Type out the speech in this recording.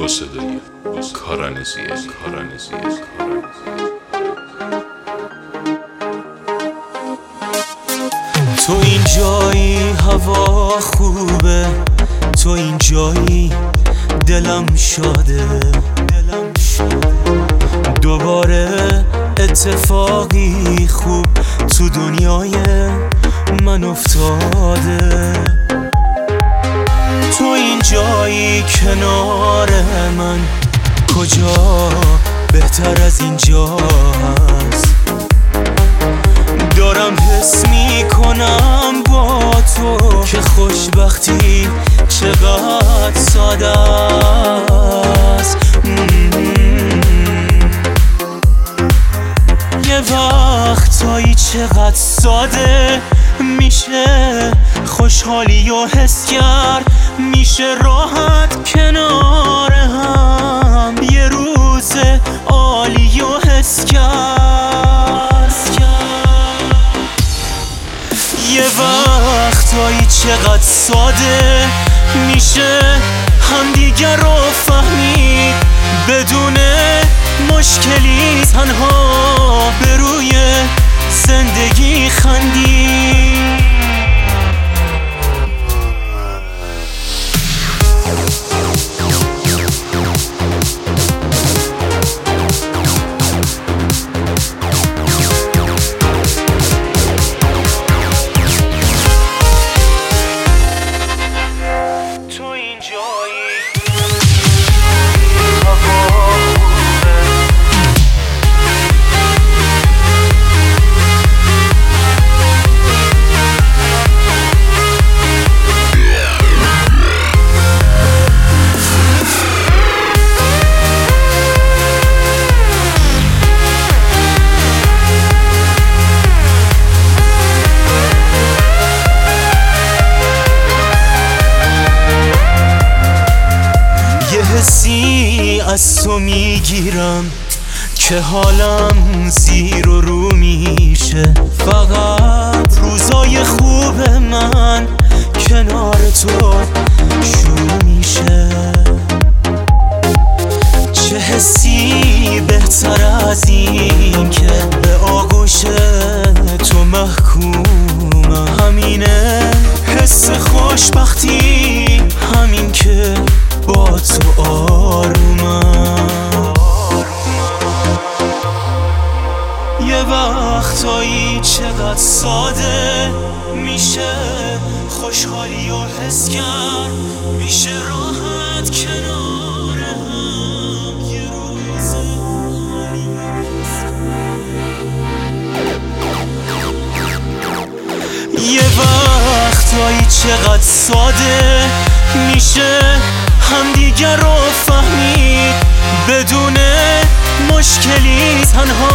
با صدای کارنزیه. تو این جایی هوا خوبه، تو این جایی دلم شاده، دوباره اتفاقی خوب تو دنیای من افتاده. تو این جایی کنار من، کجا بهتر از اینجا هست؟ دارم حس میکنم با تو که خوشبختی چقدر ساده است. یه وقتایی چقدر ساده میشه خوشحالی و حس کرد، میشه راحت کنار هم یه روز عالی و حس کرد. یه وقتایی چقدر ساده میشه همدیگر رو فهمید، بدون مشکلی تنها به روی زندگی خندید. حسی از تو میگیرم که حالم زیر و رو میشه، فقط روزای خوب من کنار تو شروع میشه. چه حسی بهتر از این که به آغوش تو محکومم؟ همینه حس خوشبختی، همین که با تو آرومم. یه وقتایی چقدر ساده میشه خوشحالی و حس کرد، میشه راحت کنار هم یه روز عالی. یه وقتایی چقدر ساده میشه همدیگر رو فهمید، بدون مشکلی تنها